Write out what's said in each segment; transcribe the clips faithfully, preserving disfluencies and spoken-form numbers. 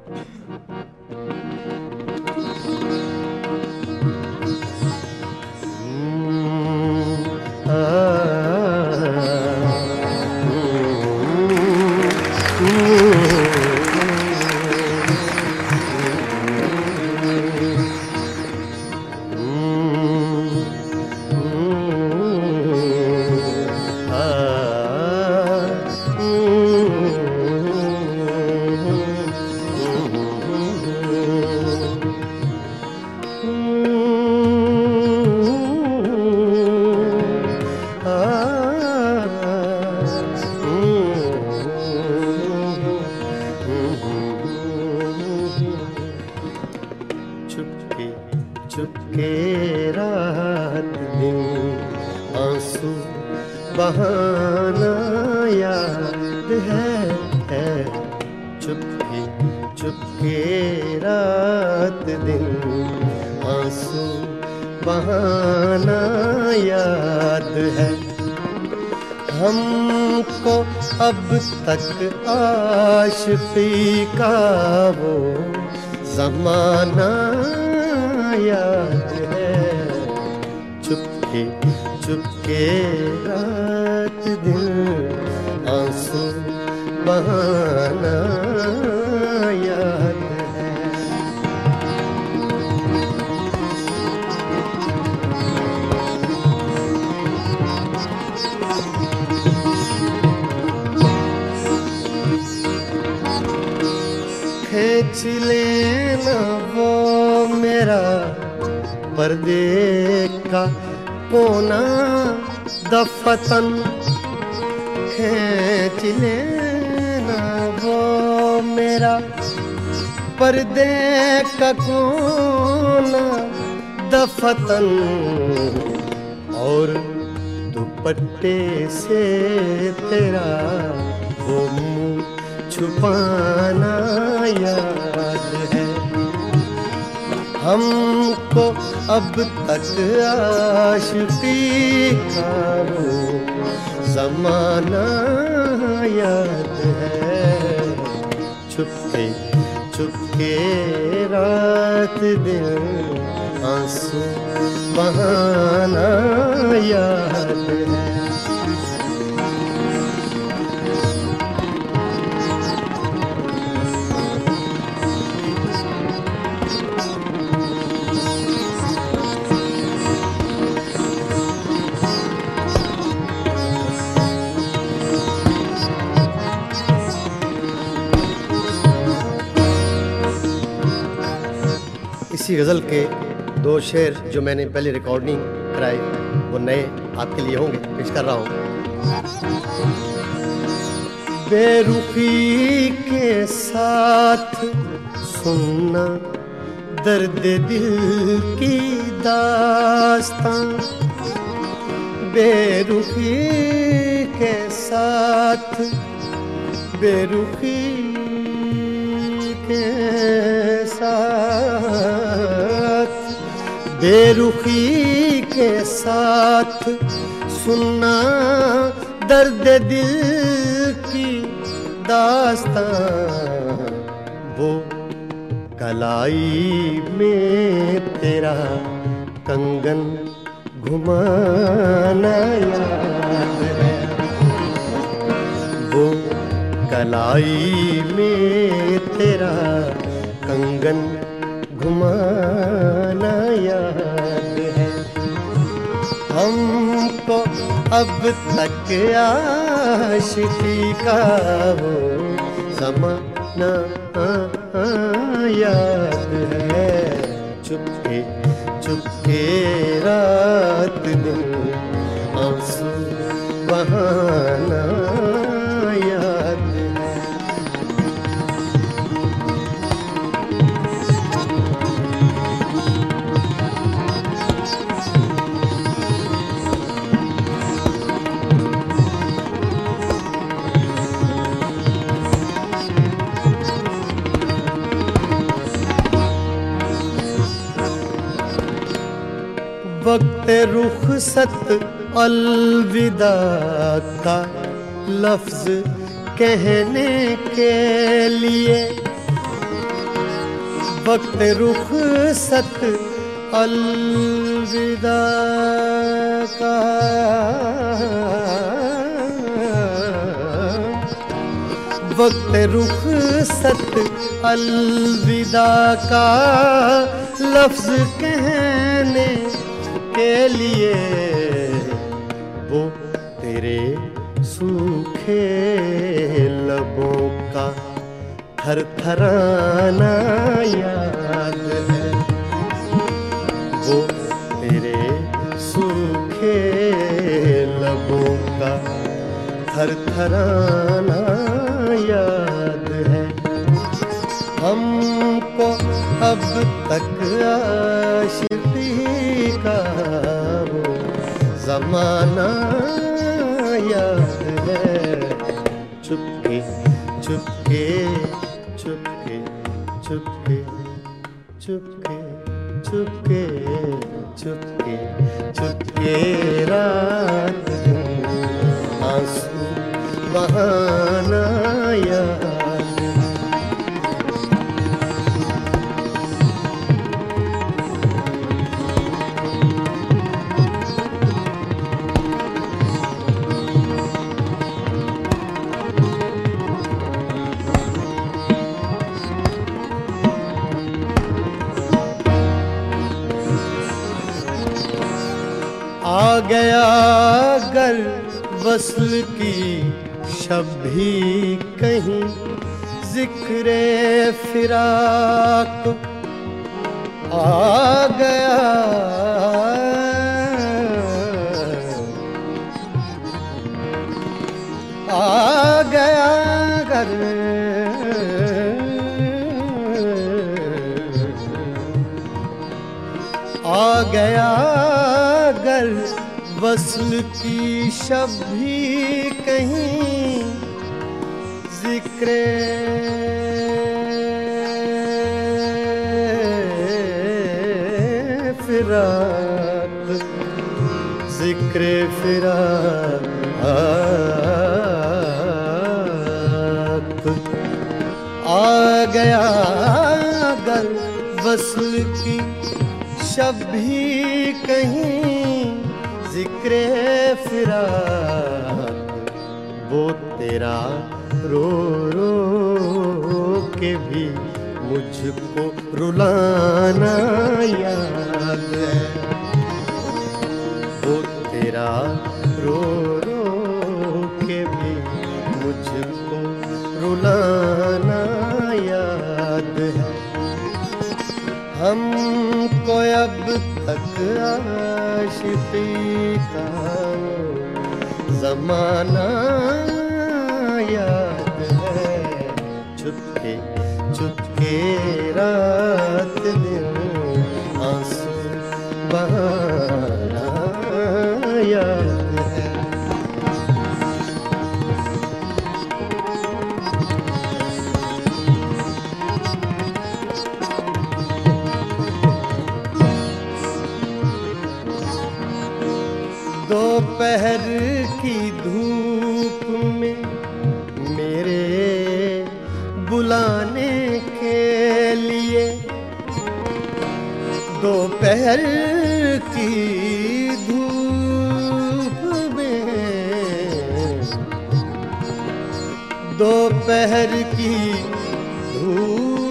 बहाना याद है, है चुपके चुपके रात दिन आंसू बहाना याद है। हमको अब तक आशिकी का वो ज़माना याद है। चुपके चुपके रात दिन आंसू बहाना याद है। खींच लेना वो मेरा पर्दे का कोना दफतन, खींच लेना वो मेरा पर्दे का कोना दफतन, और दुपट्टे से तेरा वो मुँह छुपाना याद है। हमको अब तक आशिकी का वो ज़माना याद है। चुपके चुपके रात दिन आंसू बहाना याद है। इसी गज़ल के दो शेर जो मैंने पहले रिकॉर्डिंग कराए वो नए आपके लिए होंगे, पेश कर रहा हूँ। बेरुखी के साथ सुनना दर्द दिल की दास्तां, बेरुखी के साथ बेरुखी के साथ बेरुखी के साथ सुनना दर्द दिल की दास्तां, वो कलाई में तेरा कंगन घुमाना याद है। वो कलाई में तेरा कंगन घुमाना याद है। हमको अब तक आशिकी का वो ज़माना याद है। चुपके चुपके रात दिन आंसू बहाना याद है। वक्त रुखसत अलविदा का लफ्ज कहने के लिए वक्त रुख सत अलविदा का, वक्त रुख सत अलविदा का लफ्ज कहने के लिए वो तेरे सूखे लबों का थरथराना याद है, वो तेरे सूखे लबों का थरथराना याद है। हमको अब तक आशिकी का वो ज़माना याद है। चुपके चुपके चुपके चुपके चुपके चुपके चुपके चुपके रात आंसू बहाना याद। आ गया गर वस्ल की शब भी कहीं, जिक्रे फिराक आ गया, आ गया गर आ गया गर वस्ल की शब भी कहीं, जिक्रे फिराक, जिक्रे फिराक आ गया गर वस्ल की शब भी कहीं, जिक्रे फिराक वो तेरा रो रो के भी मुझको रुलाना याद है, वो तेरा रो रो के भी मुझको रुलाना याद है। हमको अब तक आशिकी का ज़माना याद है। चुपके चुपके रात दिन आंसू बहाना याद है। दोपहर की धूप में मेरे बुलाने के लिए, दोपहर की धूप में, दोपहर की धूप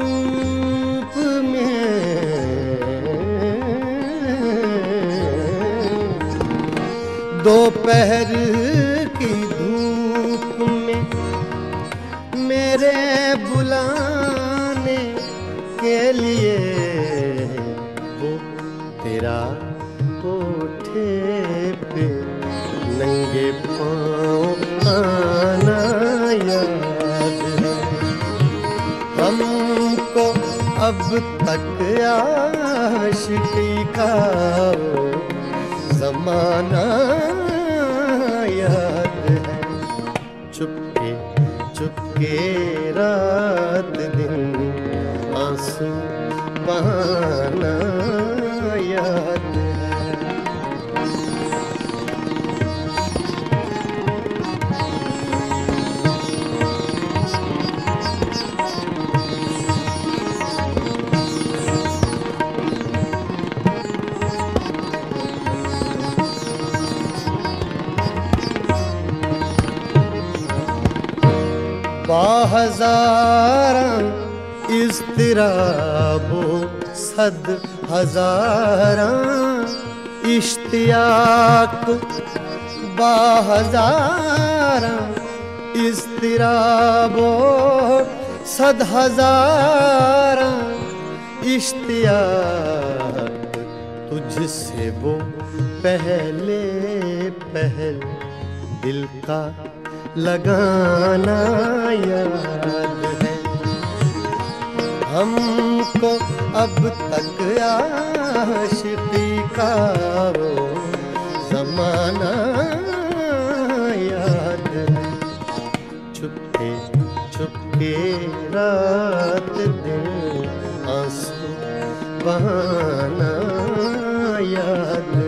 दोपहर की धूप में मेरे बुलाने के लिए, वो तेरा कोठे पे नंगे पाँव आना याद है। हमको अब तक आशिकी का ज़माना याद है। चुपके चुपके रात दिन आंसू बहाना याद है। हजारां इज़्तिराबो सद हजारां इश्तियाक बाहजारां इज़्तिराबो सद हजारां इश्तियाक तुझसे वो पहले पहल दिल का लगाना याद है। हमको अब तक आशिकी का वो ज़माना याद है। चुपके चुपके रात दिन आंसू बहाना याद